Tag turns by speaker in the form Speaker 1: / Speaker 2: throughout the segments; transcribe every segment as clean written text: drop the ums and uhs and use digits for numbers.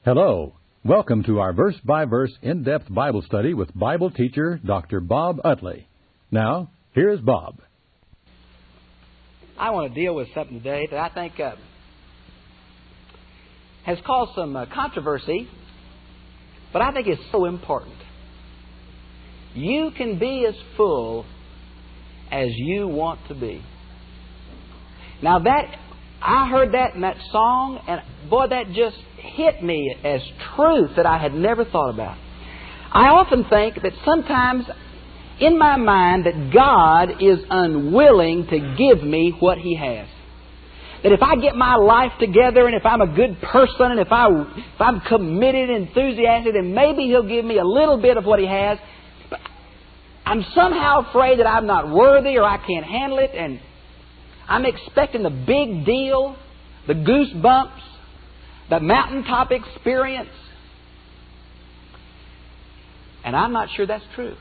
Speaker 1: Hello. Welcome to our verse-by-verse in-depth Bible study with Bible teacher Dr. Bob Utley. Now, here's Bob.
Speaker 2: I want to deal with something today that I think has caused some controversy, but I think is so important. You can be as full as you want to be. Now I heard that in that song, and boy, that just hit me as truth that I had never thought about. I often think that sometimes in my mind that God is unwilling to give me what He has. That if I get my life together and if I'm a good person and if I'm committed and enthusiastic, then maybe He'll give me a little bit of what He has. But I'm somehow afraid that I'm not worthy or I can't handle it, and I'm expecting the big deal, the goosebumps, the mountaintop experience. And I'm not sure that's true.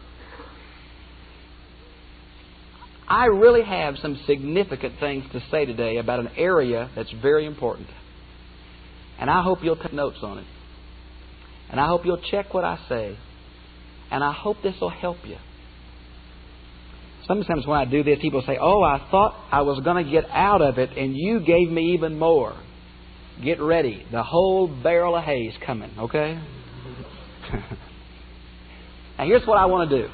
Speaker 2: I really have some significant things to say today about an area that's very important. And I hope you'll take notes on it. And I hope you'll check what I say. And I hope this will help you. Sometimes when I do this, people say, "Oh, I thought I was going to get out of it, and you gave me even more." Get ready. The whole barrel of hay is coming, okay? Now, here's what I want to do.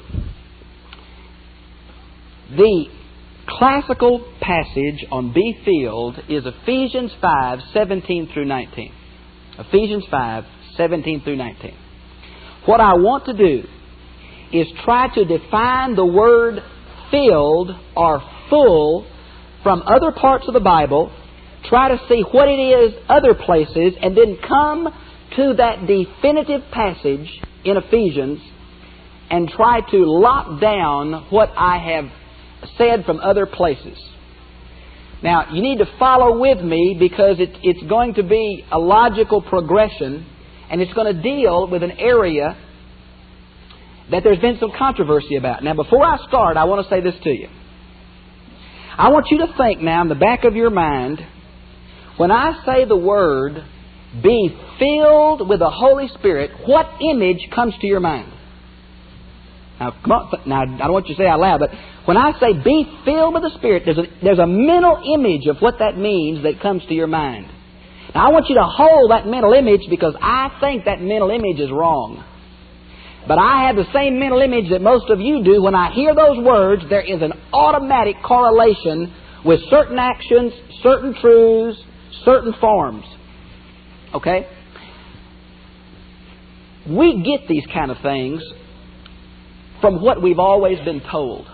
Speaker 2: The classical passage on be filled is Ephesians 5:17 through 19. Ephesians 5:17 through 19. What I want to do is try to define the word filled or full from other parts of the Bible, try to see what it is other places, and then come to that definitive passage in Ephesians and try to lock down what I have said from other places. Now, you need to follow with me because it's going to be a logical progression, and it's going to deal with an area that there's been some controversy about. Now, before I start, I want to say this to you. I want you to think now in the back of your mind, when I say the word, be filled with the Holy Spirit, what image comes to your mind? Now, come on. Now, I don't want you to say it out loud, but when I say be filled with the Spirit, there's a mental image of what that means that comes to your mind. Now, I want you to hold that mental image because I think that mental image is wrong. But I have the same mental image that most of you do. When I hear those words, there is an automatic correlation with certain actions, certain truths, certain forms. Okay? We get these kind of things from what we've always been told.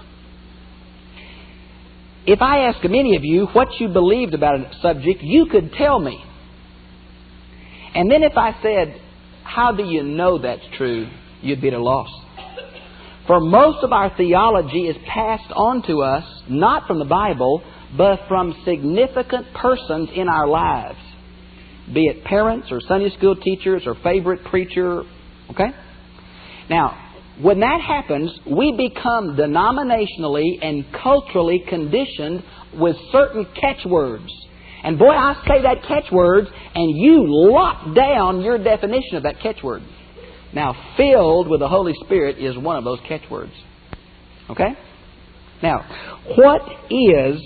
Speaker 2: If I asked many of you what you believed about a subject, you could tell me. And then if I said, how do you know that's true? You'd be at a loss. For most of our theology is passed on to us, not from the Bible, but from significant persons in our lives. Be it parents or Sunday school teachers or favorite preacher. Okay? Now, when that happens, we become denominationally and culturally conditioned with certain catchwords. And boy, I say that catchwords, and you lock down your definition of that catchword. Now, filled with the Holy Spirit is one of those catchwords. Okay? Now, what is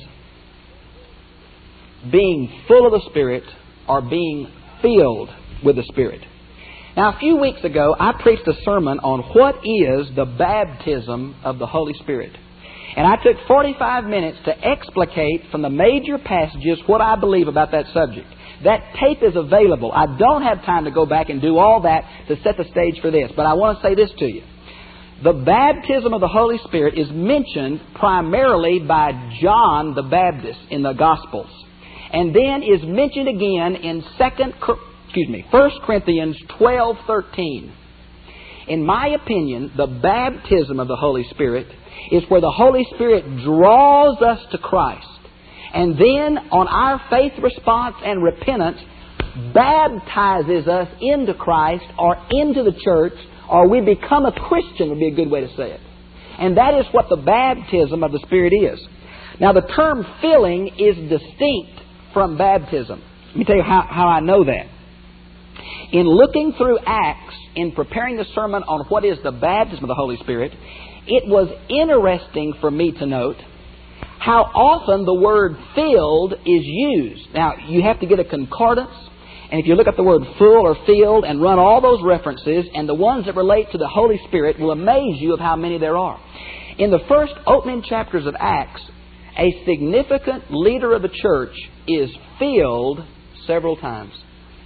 Speaker 2: being full of the Spirit or being filled with the Spirit? Now, a few weeks ago, I preached a sermon on what is the baptism of the Holy Spirit. And I took 45 minutes to explicate from the major passages what I believe about that subject. That tape is available. I don't have time to go back and do all that to set the stage for this, but I want to say this to you. The baptism of the Holy Spirit is mentioned primarily by John the Baptist in the Gospels, and then is mentioned again in 1 Corinthians 12:13. In my opinion, the baptism of the Holy Spirit is where the Holy Spirit draws us to Christ. And then, on our faith response and repentance, baptizes us into Christ or into the church, or we become a Christian would be a good way to say it. And that is what the baptism of the Spirit is. Now, the term filling is distinct from baptism. Let me tell you how I know that. in looking through Acts, in preparing the sermon on what is the baptism of the Holy Spirit, it was interesting for me to note how often the word filled is used. Now, you have to get a concordance, and if you look up the word full or filled and run all those references, and the ones that relate to the Holy Spirit will amaze you of how many there are. In the first opening chapters of Acts, a significant leader of the church is filled several times.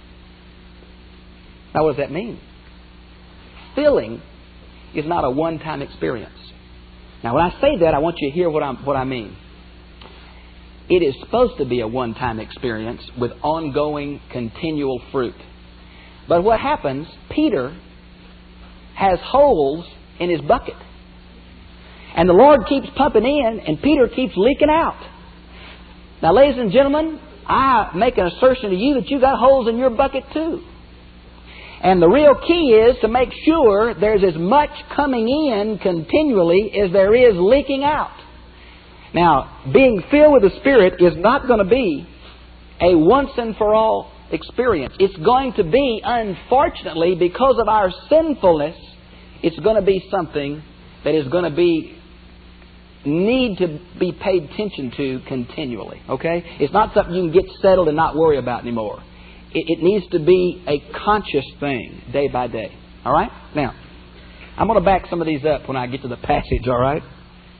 Speaker 2: Now, what does that mean? Filling is not a one-time experience. Now, when I say that, I want you to hear what I mean. It is supposed to be a one-time experience with ongoing, continual fruit. But what happens, Peter has holes in his bucket. And the Lord keeps pumping in, and Peter keeps leaking out. Now, ladies and gentlemen, I make an assertion to you that you got holes in your bucket too. And the real key is to make sure there's as much coming in continually as there is leaking out. Now, being filled with the Spirit is not going to be a once and for all experience. It's going to be, unfortunately, because of our sinfulness, it's going to be something that is going to need to be paid attention to continually. Okay? It's not something you can get settled and not worry about anymore. It needs to be a conscious thing, day by day. All right? Now, I'm going to back some of these up when I get to the passage, all right?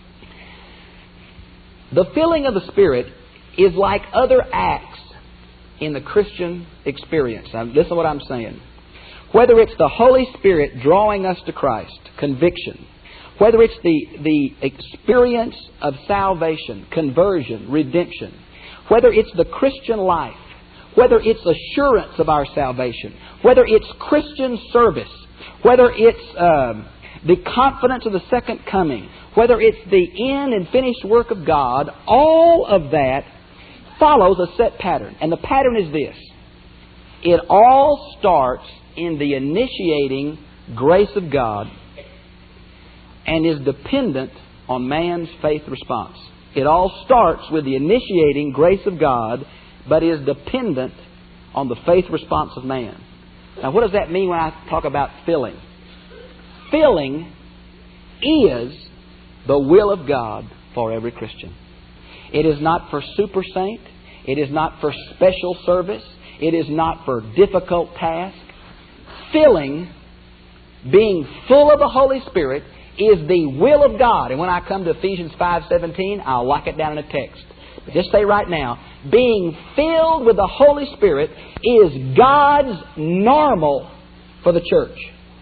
Speaker 2: The filling of the Spirit is like other acts in the Christian experience. Now, listen to what I'm saying. Whether it's the Holy Spirit drawing us to Christ, conviction, whether it's the experience of salvation, conversion, redemption, whether it's the Christian life, whether it's assurance of our salvation, whether it's Christian service, whether it's the confidence of the second coming, whether it's the end and finished work of God, all of that follows a set pattern. And the pattern is this. It all starts in the initiating grace of God and is dependent on man's faith response. It all starts with the initiating grace of God, but is dependent on the faith response of man. Now, what does that mean when I talk about filling? Filling is the will of God for every Christian. It is not for super saint. It is not for special service. It is not for difficult task. Filling, being full of the Holy Spirit, is the will of God. And when I come to Ephesians 5:17, I'll lock it down in a text. But just say right now, being filled with the Holy Spirit is God's normal for the church.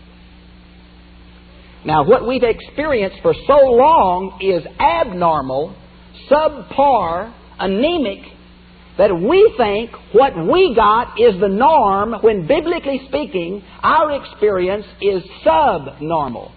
Speaker 2: Now, what we've experienced for so long is abnormal, subpar, anemic, that we think what we got is the norm, when biblically speaking, our experience is subnormal.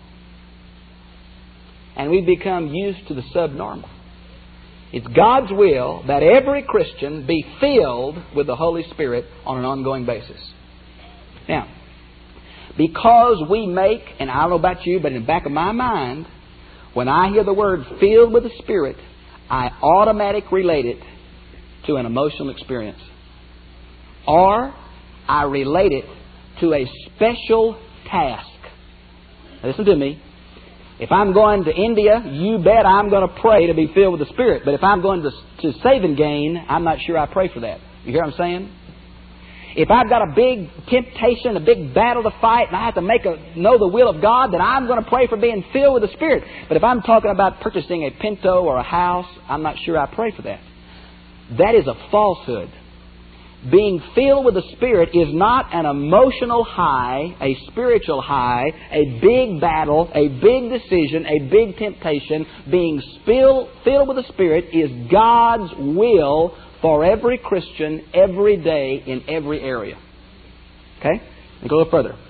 Speaker 2: And we've become used to the subnormal. It's God's will that every Christian be filled with the Holy Spirit on an ongoing basis. Now, because we make, and I don't know about you, but in the back of my mind, when I hear the word filled with the Spirit, I automatically relate it to an emotional experience. Or I relate it to a special task. Now, listen to me. If I'm going to India, you bet I'm going to pray to be filled with the Spirit. But if I'm going to Save and Gain, I'm not sure I pray for that. You hear what I'm saying? If I've got a big temptation, a big battle to fight, and I have to know the will of God, then I'm going to pray for being filled with the Spirit. But if I'm talking about purchasing a Pinto or a house, I'm not sure I pray for that. That is a falsehood. Being filled with the Spirit is not an emotional high, a spiritual high, a big battle, a big decision, a big temptation. Being filled with the Spirit is God's will for every Christian, every day, in every area. Okay? Let me go a little further.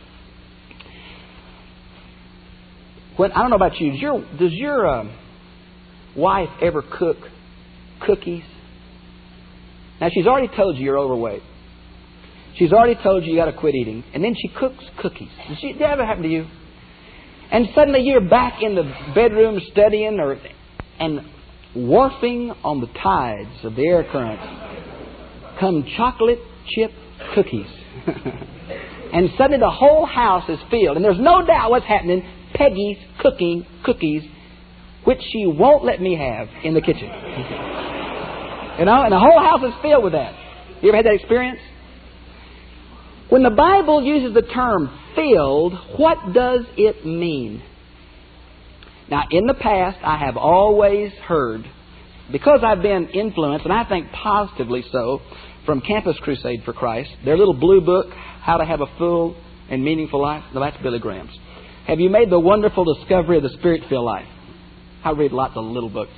Speaker 2: I don't know about you, does your wife ever cook cookies? Now, she's already told you you're overweight. She's already told you got to quit eating. And then she cooks cookies. Does that ever happen to you? And suddenly you're back in the bedroom studying and wharfing on the tides of the air current come chocolate chip cookies. And suddenly the whole house is filled. And there's no doubt what's happening. Peggy's cooking cookies, which she won't let me have in the kitchen. You know, and the whole house is filled with that. You ever had that experience? When the Bible uses the term filled, what does it mean? Now, in the past, I have always heard, because I've been influenced, and I think positively so, from Campus Crusade for Christ, their little blue book, How to Have a Full and Meaningful Life. No, that's Billy Graham's. Have you made the wonderful discovery of the Spirit-filled life? I read lots of little books.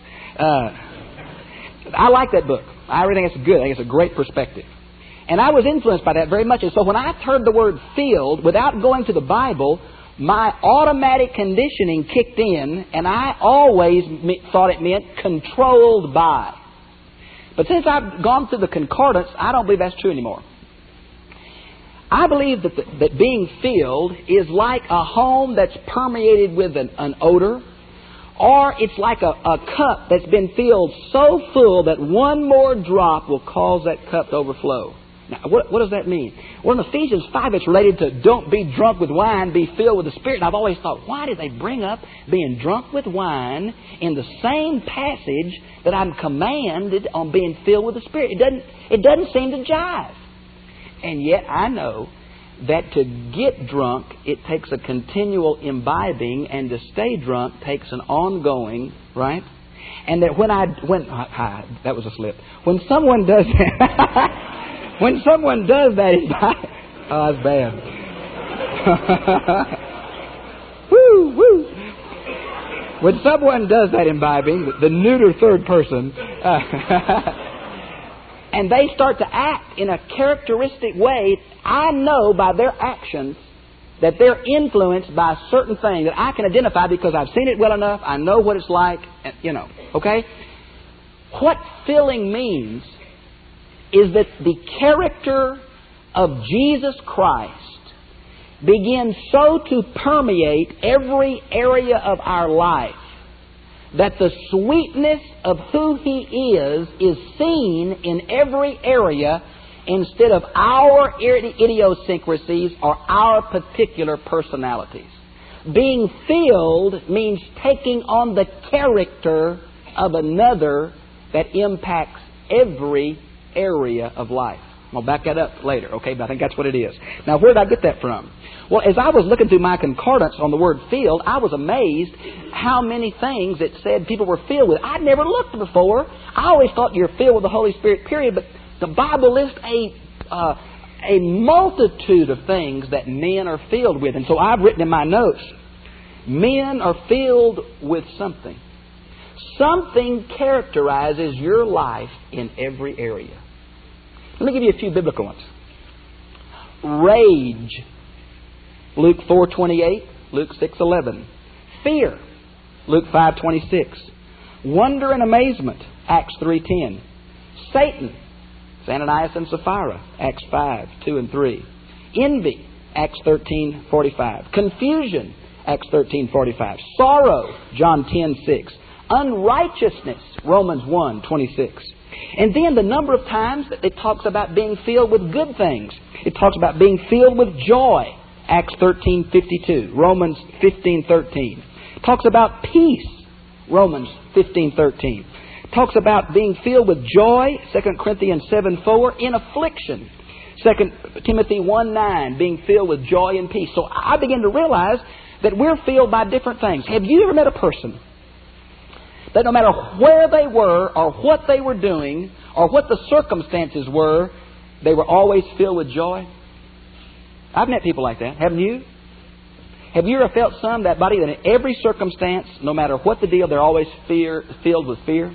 Speaker 2: I like that book. I really think it's good. I think it's a great perspective. And I was influenced by that very much. And so when I heard the word filled, without going to the Bible, my automatic conditioning kicked in, and I always thought it meant controlled by. But since I've gone through the concordance, I don't believe that's true anymore. I believe that being filled is like a home that's permeated with an odor, or it's like a cup that's been filled so full that one more drop will cause that cup to overflow. Now, what does that mean? Well, in Ephesians 5, it's related to don't be drunk with wine, be filled with the Spirit. And I've always thought, why did they bring up being drunk with wine in the same passage that I'm commanded on being filled with the Spirit? It doesn't seem to jive. And yet I know that to get drunk, it takes a continual imbibing, and to stay drunk takes an ongoing, right? And that that was a slip. When someone does that, when someone does that, oh, that's bad. Woo, woo. When someone does that imbibing, the neuter third person, and they start to act in a characteristic way, I know by their actions that they're influenced by a certain thing that I can identify because I've seen it well enough. I know what it's like, okay? What filling means is that the character of Jesus Christ begins so to permeate every area of our life that the sweetness of who He is seen in every area instead of our idiosyncrasies or our particular personalities. Being filled means taking on the character of another that impacts every area of life. I'll back that up later, okay? But I think that's what it is. Now, where did I get that from? Well, as I was looking through my concordance on the word filled, I was amazed how many things it said people were filled with. I'd never looked before. I always thought you're filled with the Holy Spirit, period. But the Bible lists a multitude of things that men are filled with. And so I've written in my notes, men are filled with something. Something characterizes your life in every area. Let me give you a few biblical ones. Rage, Luke 4:28, Luke 6:11. Fear, Luke 5:26. Wonder and amazement, Acts 3:10. Satan, Ananias and Sapphira, Acts 5:2 and 3. Envy, Acts 13:45. Confusion, Acts 13:45. Sorrow, John 10:6. Unrighteousness, Romans 1:26. And then the number of times that it talks about being filled with good things. It talks about being filled with joy, Acts 13:52, Romans 15:13. It talks about peace, Romans 15:13. It talks about being filled with joy, 2 Corinthians 7:4, in affliction, 2 Timothy 1:9, being filled with joy and peace. So I begin to realize that we're filled by different things. Have you ever met a person that no matter where they were or what they were doing or what the circumstances were, they were always filled with joy? I've met people like that. Haven't you? Have you ever felt that in every circumstance, no matter what the deal, they're always filled with fear,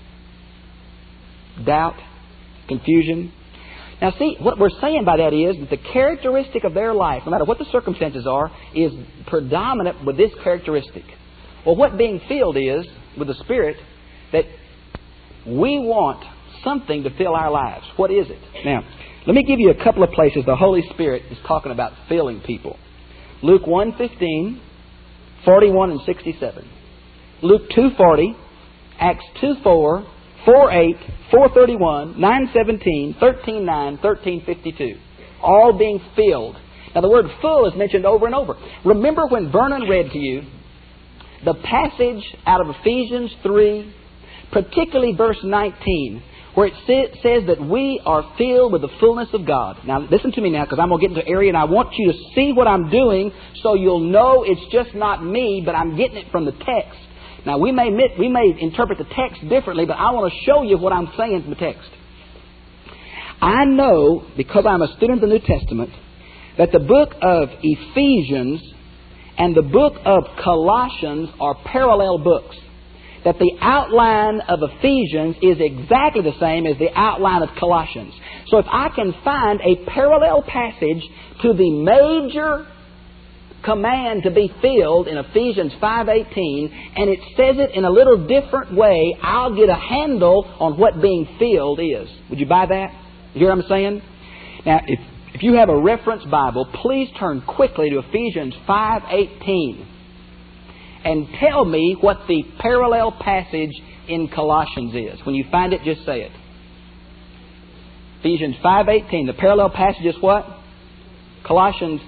Speaker 2: doubt, confusion? Now see, what we're saying by that is that the characteristic of their life, no matter what the circumstances are, is predominant with this characteristic. Well, what being filled is, with the Spirit, that we want something to fill our lives. What is it? Now, let me give you a couple of places the Holy Spirit is talking about filling people. Luke 1:15, 41 and 67. Luke 2:40, Acts 2:4, 4:8, 4:31, 9:17, 13:9, 13:52. All being filled. Now, the word full is mentioned over and over. Remember when Vernon read to you the passage out of Ephesians 3, particularly verse 19, where it says that we are filled with the fullness of God. Now, listen to me now, because I'm going to get into an area, and I want you to see what I'm doing so you'll know it's just not me, but I'm getting it from the text. Now, we may interpret the text differently, but I want to show you what I'm saying from the text. I know, because I'm a student of the New Testament, that the book of Ephesians and the book of Colossians are parallel books. That the outline of Ephesians is exactly the same as the outline of Colossians. So if I can find a parallel passage to the major command to be filled in Ephesians 5:18, and it says it in a little different way, I'll get a handle on what being filled is. Would you buy that? You hear what I'm saying? Now, if you have a reference Bible, please turn quickly to Ephesians 5:18 and tell me what the parallel passage in Colossians is. When you find it, just say it. Ephesians 5:18. The parallel passage is what? Colossians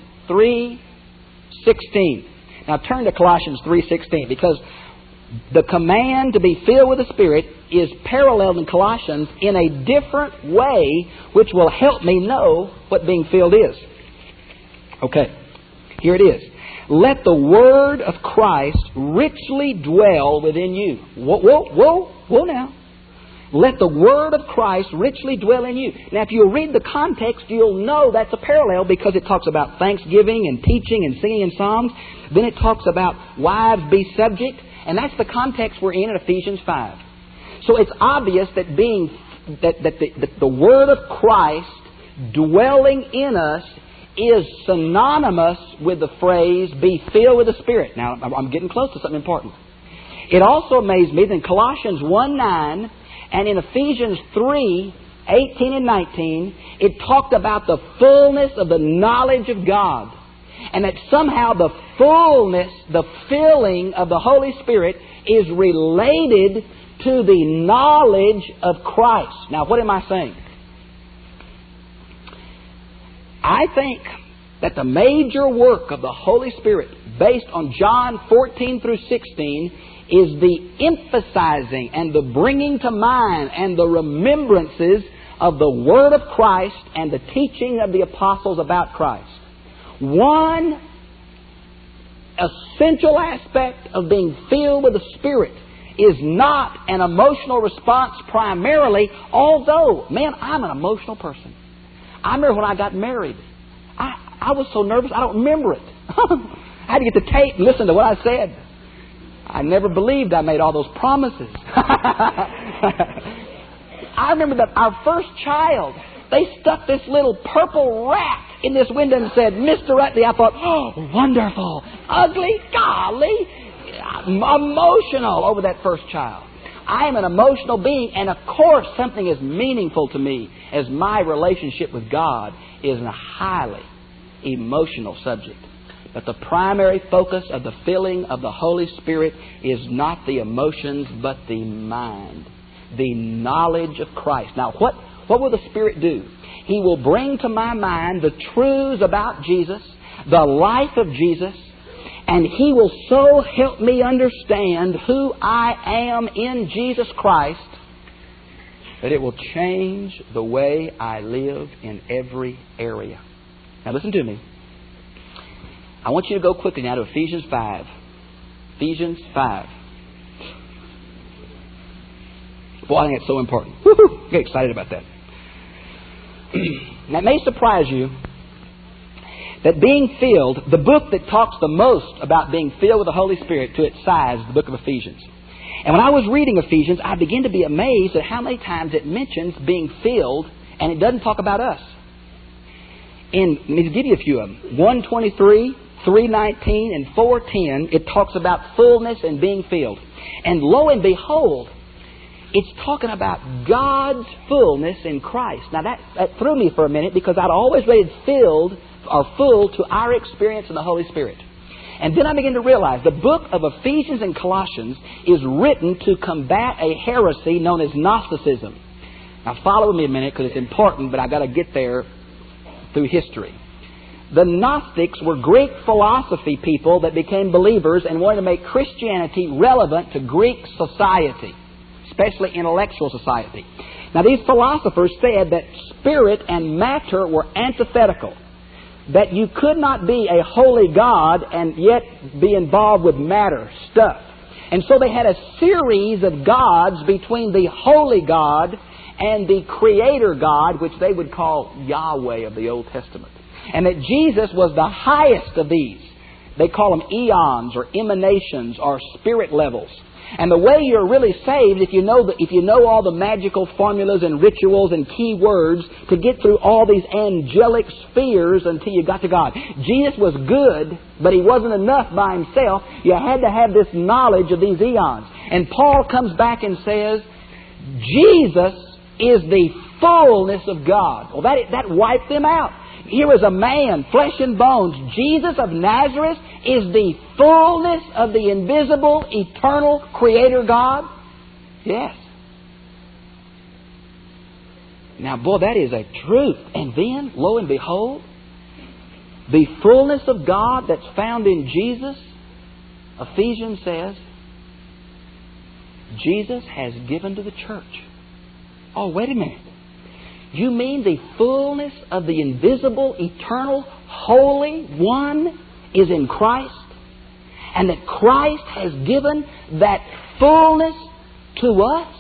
Speaker 2: 3:16. Now turn to Colossians 3:16, because the command to be filled with the Spirit is paralleled in Colossians in a different way, which will help me know what being filled is. Okay, here it is. Let the word of Christ richly dwell within you. Whoa now. Let the word of Christ richly dwell in you. Now, if you'll read the context, you'll know that's a parallel, because it talks about thanksgiving and teaching and singing in psalms. Then it talks about wives be subject. And that's the context we're in Ephesians 5. So it's obvious that the word of Christ dwelling in us is synonymous with the phrase, be filled with the Spirit. Now, I'm getting close to something important. It also amazed me that in Colossians 1:9 and in Ephesians 3:18 and 19, it talked about the fullness of the knowledge of God. And that somehow the fullness, the filling of the Holy Spirit is related to the knowledge of Christ. Now, what am I saying? I think that the major work of the Holy Spirit, based on John 14 through 16, is the emphasizing and the bringing to mind and the remembrances of the Word of Christ and the teaching of the apostles about Christ. One essential aspect of being filled with the Spirit is not an emotional response primarily, although, man, I'm an emotional person. I remember when I got married. I was so nervous, I don't remember it. I had to get the tape and listen to what I said. I never believed I made all those promises. I remember that our first child, they stuck this little purple rat in this window and said, Mr. Utley. I thought, oh, wonderful. Ugly, golly. Emotional over that first child. I am an emotional being, and of course something as meaningful to me as my relationship with God is a highly emotional subject. But the primary focus of the filling of the Holy Spirit is not the emotions, but the mind. The knowledge of Christ. Now, what will the Spirit do? He will bring to my mind the truths about Jesus, the life of Jesus, and He will so help me understand who I am in Jesus Christ that it will change the way I live in every area. Now listen to me. I want you to go quickly now to Ephesians 5. Ephesians 5. Boy, I think it's so important. Woo-hoo! Get excited about that. Now, it may surprise you that being filled, the book that talks the most about being filled with the Holy Spirit to its size is the book of Ephesians. And when I was reading Ephesians, I began to be amazed at how many times it mentions being filled, and it doesn't talk about us. Let me give you a few of them. 1:23, 3:19, and 4:10, it talks about fullness and being filled. And lo and behold, it's talking about God's fullness in Christ. Now that threw me for a minute, because I'd always rated filled or full to our experience in the Holy Spirit. And then I began to realize the book of Ephesians and Colossians is written to combat a heresy known as Gnosticism. Now follow me a minute, because it's important, but I've got to get there through history. The Gnostics were Greek philosophy people that became believers and wanted to make Christianity relevant to Greek society, especially intellectual society. Now, these philosophers said that spirit and matter were antithetical, that you could not be a holy God and yet be involved with matter, stuff. And so they had a series of gods between the holy God and the Creator God, which they would call Yahweh of the Old Testament. And that Jesus was the highest of these. They call them eons or emanations or spirit levels. And the way you're really saved, if you know all the magical formulas and rituals and key words to get through all these angelic spheres until you got to God. Jesus was good, but He wasn't enough by Himself. You had to have this knowledge of these eons. And Paul comes back and says, Jesus is the fullness of God. Well, that wiped them out. Here is a man, flesh and bones. Jesus of Nazareth is the fullness of the invisible, eternal Creator God? Yes. Now, boy, that is a truth. And then, lo and behold, the fullness of God that's found in Jesus, Ephesians says, Jesus has given to the church. Oh, wait a minute. You mean the fullness of the invisible, eternal, Holy One is in Christ? And that Christ has given that fullness to us?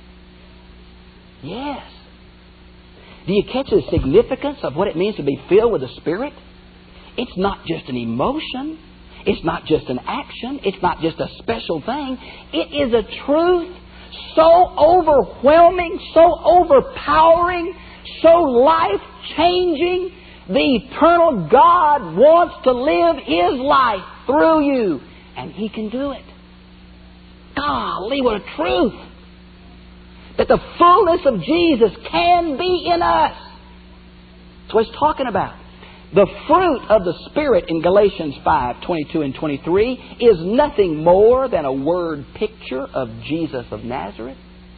Speaker 2: Yes. Do you catch the significance of what it means to be filled with the Spirit? It's not just an emotion. It's not just an action. It's not just a special thing. It is a truth so overwhelming, so overpowering, so life-changing. The eternal God wants to live His life through you, and He can do it. Golly, what a truth! That the fullness of Jesus can be in us. That's what He's talking about. The fruit of the Spirit in Galatians 5:22 and 23 is nothing more than a word picture of Jesus of Nazareth.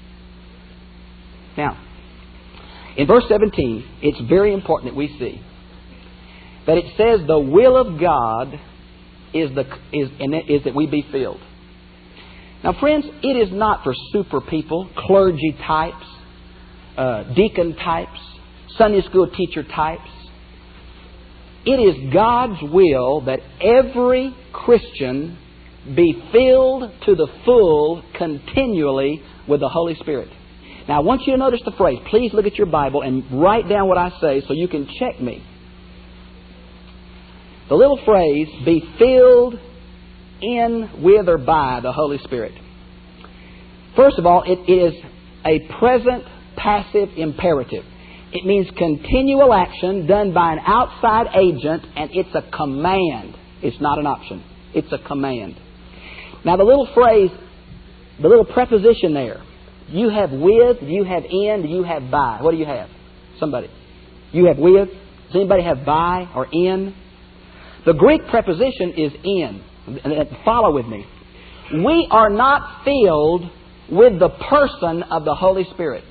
Speaker 2: Now, in verse 17, it's very important that we see that it says the will of God is that we be filled. Now, friends, it is not for super people, clergy types, deacon types, Sunday school teacher types. It is God's will that every Christian be filled to the full continually with the Holy Spirit. Now, I want you to notice the phrase. Please look at your Bible and write down what I say so you can check me. The little phrase, be filled in, with, or by the Holy Spirit. First of all, it is a present passive imperative. It means continual action done by an outside agent, and it's a command. It's not an option. It's a command. Now, the little phrase, the little preposition there, you have with, you have in, you have by. What do you have? Somebody. You have with. Does anybody have by or in? The Greek preposition is in. Follow with me. We are not filled with the person of the Holy Spirit.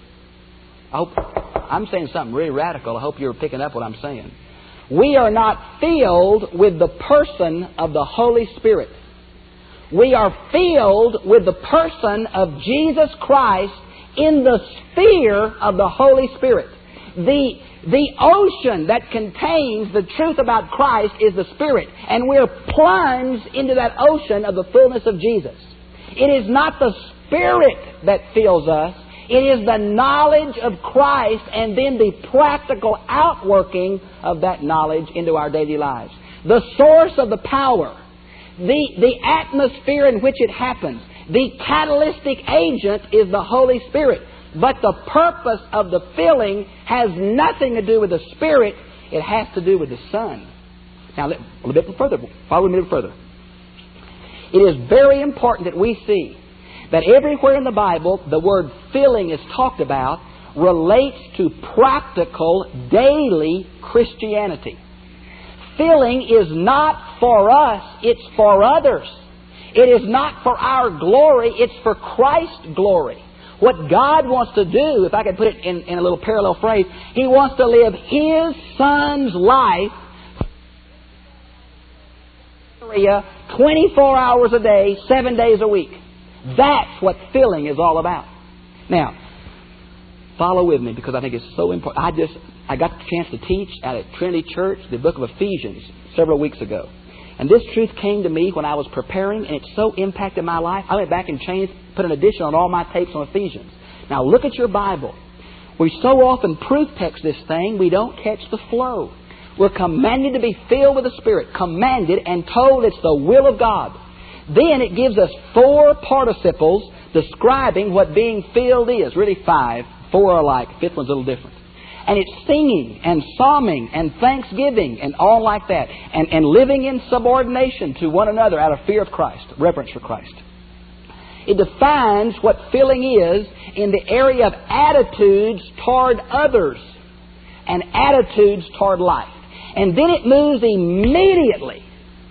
Speaker 2: I'm saying something really radical. I hope you're picking up what I'm saying. We are not filled with the person of the Holy Spirit. We are filled with the person of Jesus Christ in the sphere of the Holy Spirit. The ocean that contains the truth about Christ is the Spirit, and we're plunged into that ocean of the fullness of Jesus. It is not the Spirit that fills us. It is the knowledge of Christ and then the practical outworking of that knowledge into our daily lives. The source of the power, the atmosphere in which it happens, the catalytic agent is the Holy Spirit. But the purpose of the filling has nothing to do with the Spirit. It has to do with the Son. Now, a little bit further. Follow me a little further. It is very important that we see that everywhere in the Bible the word filling is talked about relates to practical, daily Christianity. Filling is not for us, it's for others. It is not for our glory, it's for Christ's glory. What God wants to do, if I could put it in a little parallel phrase, He wants to live His Son's life area 24 hours a day, 7 days a week. That's what filling is all about. Now, follow with me because I think it's so important. I got the chance to teach at Trinity Church the book of Ephesians several weeks ago. And this truth came to me when I was preparing, and it so impacted my life. I went back and put an addition on all my tapes on Ephesians. Now look at your Bible. We so often proof text this thing, we don't catch the flow. We're commanded to be filled with the Spirit. Commanded and told it's the will of God. Then it gives us 4 participles describing what being filled is. Really 5. 4 are alike. 5th one's a little different. And it's singing and psalming and thanksgiving and all like that. And living in subordination to one another out of fear of Christ, reverence for Christ. It defines what filling is in the area of attitudes toward others and attitudes toward life. And then it moves immediately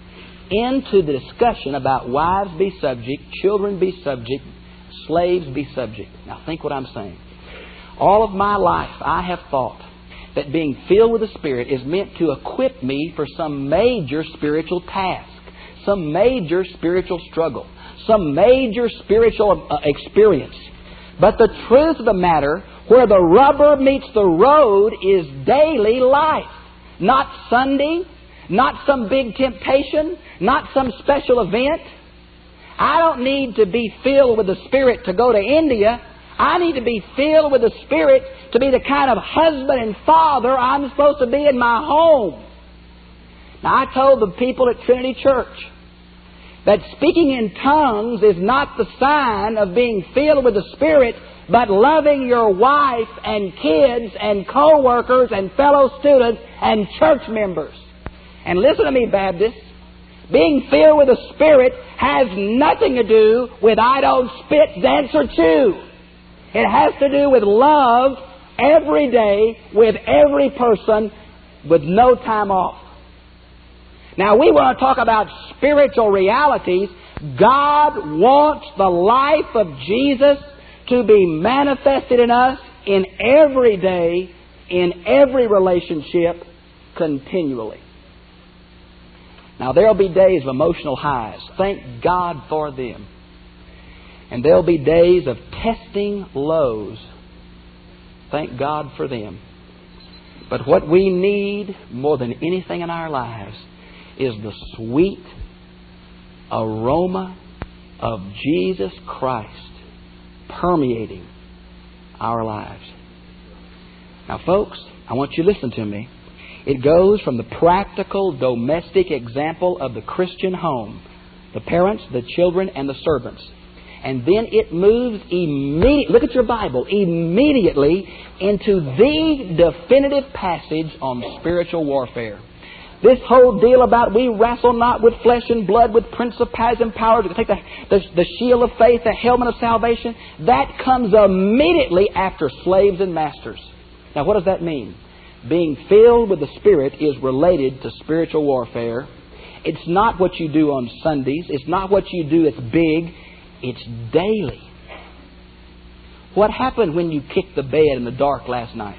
Speaker 2: into the discussion about wives be subject, children be subject, slaves be subject. Now think what I'm saying. All of my life I have thought that being filled with the Spirit is meant to equip me for some major spiritual task, some major spiritual struggle, some major spiritual experience. But the truth of the matter, where the rubber meets the road, is daily life. Not Sunday, not some big temptation, not some special event. I don't need to be filled with the Spirit to go to India. I need to be filled with the Spirit to be the kind of husband and father I'm supposed to be in my home. Now, I told the people at Trinity Church that speaking in tongues is not the sign of being filled with the Spirit, but loving your wife and kids and co-workers and fellow students and church members. And listen to me, Baptists. Being filled with the Spirit has nothing to do with I don't spit, dance, or chew. It has to do with love every day with every person with no time off. Now, we want to talk about spiritual realities. God wants the life of Jesus to be manifested in us in every day, in every relationship, continually. Now, there'll be days of emotional highs. Thank God for them. And there'll be days of testing lows. Thank God for them. But what we need more than anything in our lives is the sweet aroma of Jesus Christ permeating our lives. Now, folks, I want you to listen to me. It goes from the practical domestic example of the Christian home, the parents, the children, and the servants. And then it moves immediately, look at your Bible, immediately into the definitive passage on spiritual warfare. This whole deal about we wrestle not with flesh and blood, with principalities and powers. We take the shield of faith, the helmet of salvation. That comes immediately after slaves and masters. Now, what does that mean? Being filled with the Spirit is related to spiritual warfare. It's not what you do on Sundays. It's not what you do that's big. It's daily. What happened when you kicked the bed in the dark last night?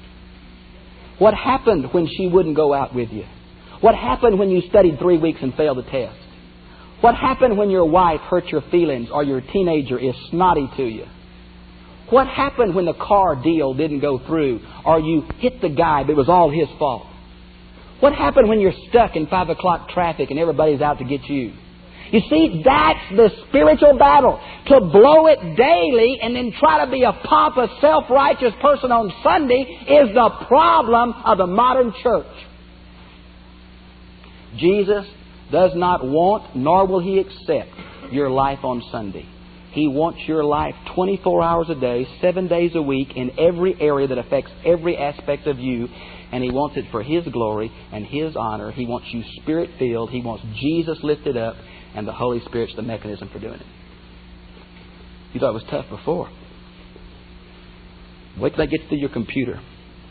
Speaker 2: What happened when she wouldn't go out with you? What happened when you studied 3 weeks and failed the test? What happened when your wife hurt your feelings or your teenager is snotty to you? What happened when the car deal didn't go through or you hit the guy but it was all his fault? What happened when you're stuck in 5 o'clock traffic and everybody's out to get you? You see, that's the spiritual battle. To blow it daily and then try to be a pompous, self-righteous person on Sunday is the problem of the modern church. Jesus does not want, nor will He accept, your life on Sunday. He wants your life 24 hours a day, 7 days a week, in every area that affects every aspect of you. And He wants it for His glory and His honor. He wants you Spirit-filled. He wants Jesus lifted up, and the Holy Spirit's the mechanism for doing it. You thought it was tough before. Wait till I get through your computer.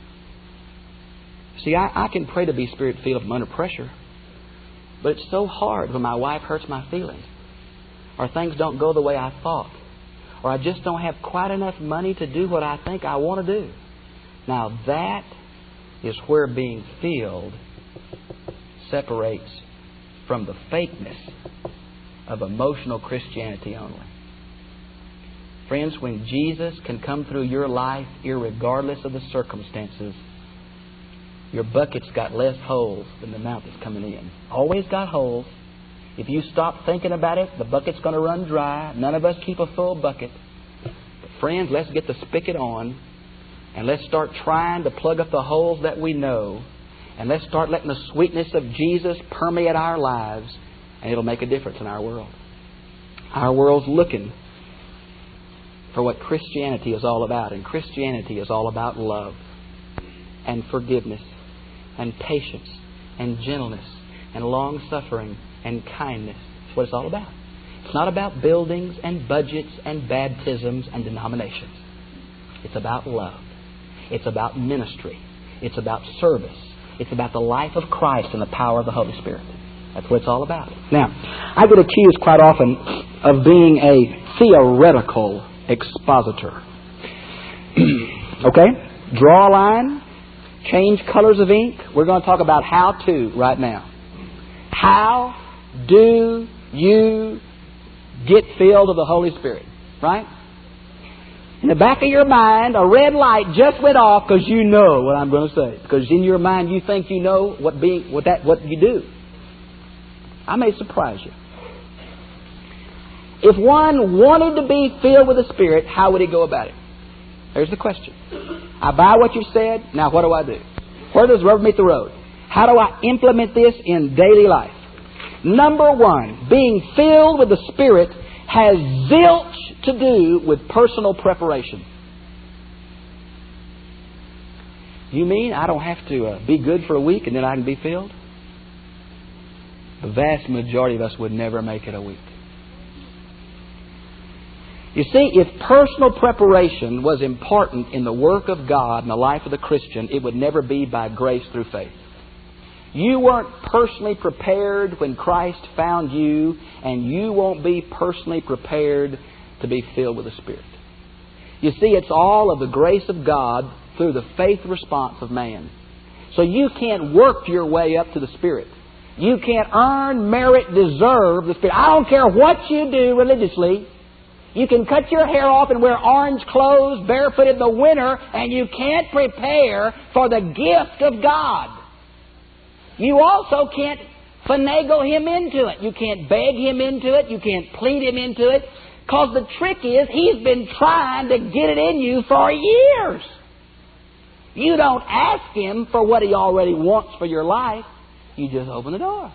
Speaker 2: See, I can pray to be Spirit-filled if I'm under pressure. But it's so hard when my wife hurts my feelings, or things don't go the way I thought, or I just don't have quite enough money to do what I think I want to do. Now that is where being filled separates from the fakeness of emotional Christianity only. Friends, when Jesus can come through your life, irregardless of the circumstances, your bucket's got less holes than the amount that's coming in. Always got holes. If you stop thinking about it, the bucket's going to run dry. None of us keep a full bucket. But friends, let's get the spigot on, and let's start trying to plug up the holes that we know, and let's start letting the sweetness of Jesus permeate our lives, and it'll make a difference in our world. Our world's looking for what Christianity is all about, and Christianity is all about love and forgiveness and patience and gentleness and long-suffering and kindness. That's what it's all about. It's not about buildings and budgets and baptisms and denominations. It's about love. It's about ministry. It's about service. It's about the life of Christ and the power of the Holy Spirit. That's what it's all about. Now, I get accused quite often of being a theoretical expositor. Okay? Draw a line. Change colors of ink. We're going to talk about how to right now. How do you get filled with the Holy Spirit? Right? In the back of your mind, a red light just went off because you know what I'm going to say. Because in your mind, you think you know what you do. I may surprise you. If one wanted to be filled with the Spirit, how would he go about it? There's the question. I buy what you said. Now what do I do? Where does the rubber meet the road? How do I implement this in daily life? Number one, being filled with the Spirit has zilch to do with personal preparation. You mean I don't have to be good for a week and then I can be filled? The vast majority of us would never make it a week. You see, if personal preparation was important in the work of God and the life of the Christian, it would never be by grace through faith. You weren't personally prepared when Christ found you, and you won't be personally prepared to be filled with the Spirit. You see, it's all of the grace of God through the faith response of man. So you can't work your way up to the Spirit. You can't earn, merit, deserve the Spirit. I don't care what you do religiously. You can cut your hair off and wear orange clothes barefoot in the winter, and you can't prepare for the gift of God. You also can't finagle Him into it. You can't beg Him into it. You can't plead Him into it. Because the trick is, He's been trying to get it in you for years. You don't ask Him for what He already wants for your life. You just open the door.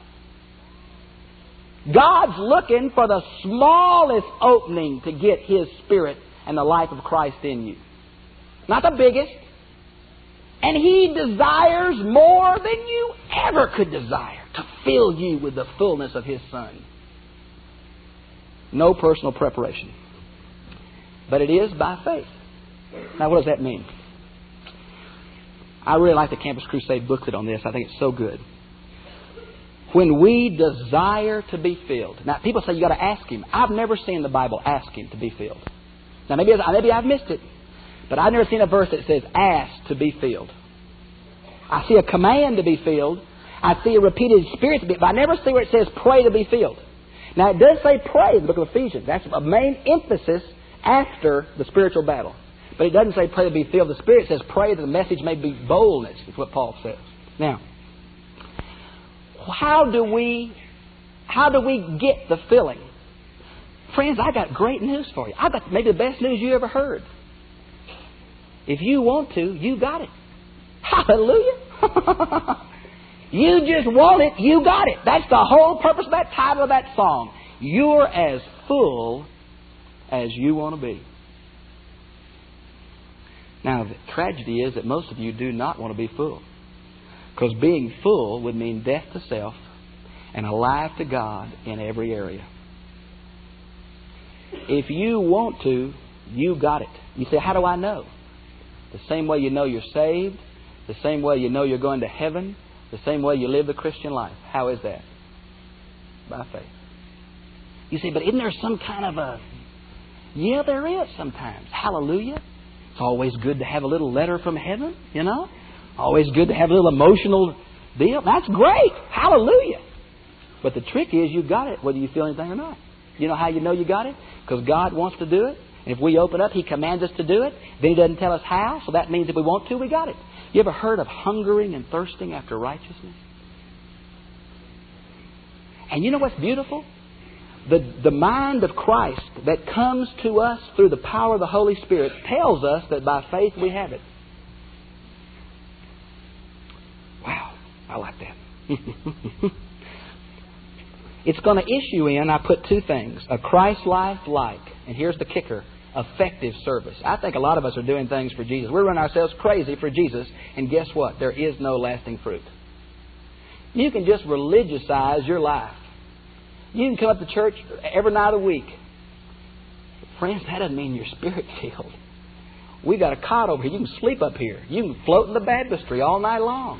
Speaker 2: God's looking for the smallest opening to get His Spirit and the life of Christ in you. Not the biggest. And He desires more than you ever could desire to fill you with the fullness of His Son. No personal preparation. But it is by faith. Now, what does that mean? I really like the Campus Crusade booklet on this. I think it's so good. When we desire to be filled. Now, people say you got to ask Him. I've never seen the Bible ask Him to be filled. Now, maybe I've missed it. But I've never seen a verse that says, ask to be filled. I see a command to be filled. I see a repeated Spirit to be, but I never see where it says pray to be filled. Now, it does say pray in the book of Ephesians. That's a main emphasis after the spiritual battle. But it doesn't say pray to be filled. The Spirit says pray that the message may be boldness, is what Paul says. Now, how do we get the filling? Friends, I got great news for you. I got maybe the best news you ever heard. If you want to, you got it. Hallelujah. You just want it, you got it. That's the whole purpose of that title of that song. You're as full as you want to be. Now, the tragedy is that most of you do not want to be full. Because being full would mean death to self and alive to God in every area. If you want to, you got it. You say, how do I know? The same way you know you're saved, the same way you know you're going to heaven, the same way you live the Christian life. How is that? By faith. You say, but isn't there some kind of a... Yeah, there is sometimes. Hallelujah. It's always good to have a little letter from heaven, you know. Always good to have a little emotional deal. That's great. Hallelujah. But the trick is you got it whether you feel anything or not. You know how you know you got it? Because God wants to do it. And if we open up, He commands us to do it. Then He doesn't tell us how. So that means if we want to, we got it. You ever heard of hungering and thirsting after righteousness? And you know what's beautiful? The mind of Christ that comes to us through the power of the Holy Spirit tells us that by faith we have it. Wow, I like that. It's going to issue in, I put two things, a Christ life like, and here's the kicker, effective service. I think a lot of us are doing things for Jesus. We're running ourselves crazy for Jesus, and guess what? There is no lasting fruit. You can just religiousize your life. You can come up to church every night of the week. Friends, that doesn't mean you're Spirit-filled. We got a cot over here. You can sleep up here. You can float in the baptistry all night long.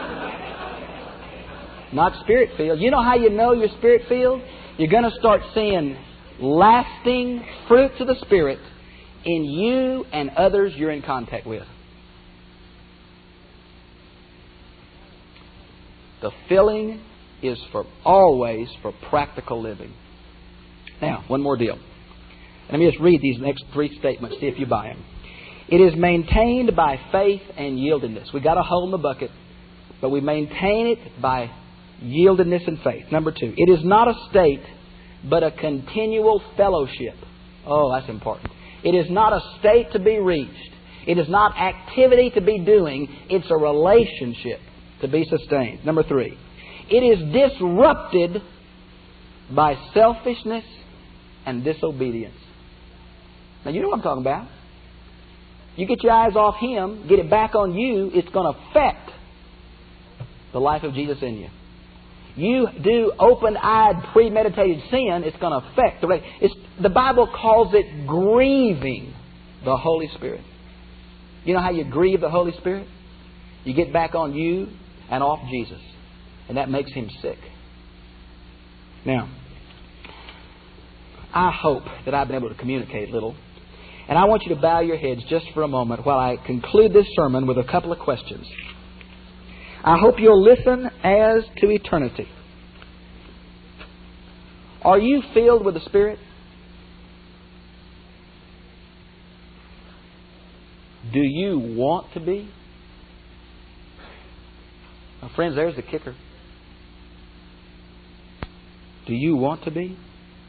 Speaker 2: Not Spirit-filled. You know how you know you're Spirit-filled? You're going to start seeing lasting fruits of the Spirit in you and others you're in contact with. The filling is always for practical living. Now, one more deal. Let me just read these next three statements, see if you buy them. It is maintained by faith and yieldedness. We got a hole in the bucket, but we maintain it by yieldedness and faith. Number two, it is not a state, but a continual fellowship. Oh, that's important. It is not a state to be reached. It is not activity to be doing. It's a relationship to be sustained. Number three, it is disrupted by selfishness and disobedience. Now, you know what I'm talking about. You get your eyes off Him, get it back on you, it's going to affect the life of Jesus in you. You do open-eyed, premeditated sin, it's going to affect the Bible calls it grieving the Holy Spirit. You know how you grieve the Holy Spirit? You get back on you and off Jesus. And that makes Him sick. Now, I hope that I've been able to communicate a little. And I want you to bow your heads just for a moment while I conclude this sermon with a couple of questions. I hope you'll listen as to eternity. Are you filled with the Spirit? Do you want to be? Now, friends, there's the kicker. Do you want to be?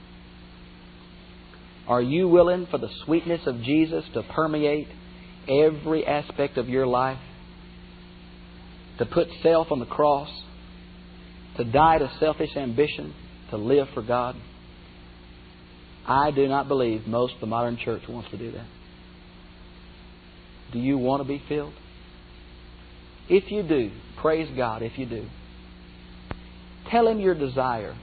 Speaker 2: Are you willing for the sweetness of Jesus to permeate every aspect of your life? To put self on the cross? To die to selfish ambition? To live for God? I do not believe most of the modern church wants to do that. Do you want to be filled? If you do, praise God if you do. Tell Him your desire.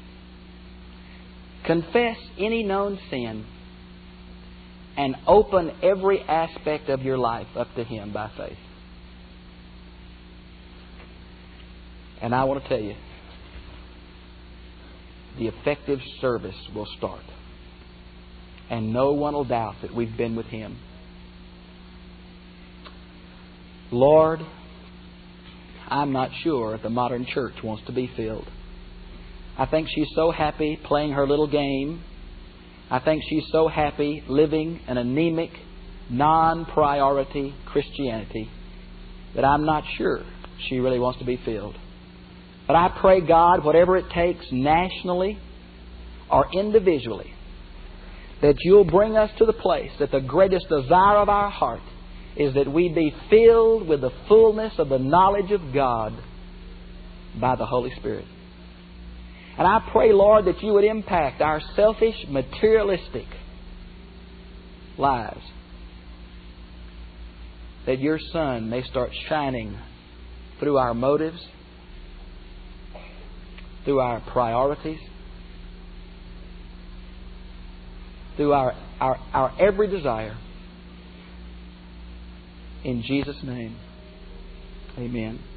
Speaker 2: Confess any known sin and open every aspect of your life up to Him by faith. And I want to tell you, the effective service will start. And no one will doubt that we've been with Him. Lord, I'm not sure if the modern church wants to be filled. I think she's so happy playing her little game. I think she's so happy living an anemic, non-priority Christianity that I'm not sure she really wants to be filled. But I pray, God, whatever it takes nationally or individually, that You'll bring us to the place that the greatest desire of our heart is that we be filled with the fullness of the knowledge of God by the Holy Spirit. And I pray, Lord, that You would impact our selfish, materialistic lives. That Your sun may start shining through our motives, through our priorities, through our every desire. In Jesus' name, amen.